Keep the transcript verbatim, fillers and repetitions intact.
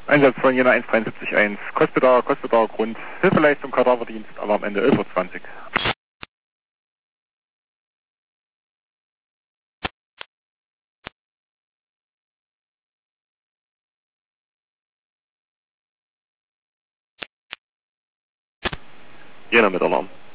Einsatz von Jena eins drei sieben eins, Kostbedarf, Kostbedarf, Grund, Hilfeleistung, Kadaverdienst, aber am Ende elf Uhr zwanzig. Jena mit Alarm.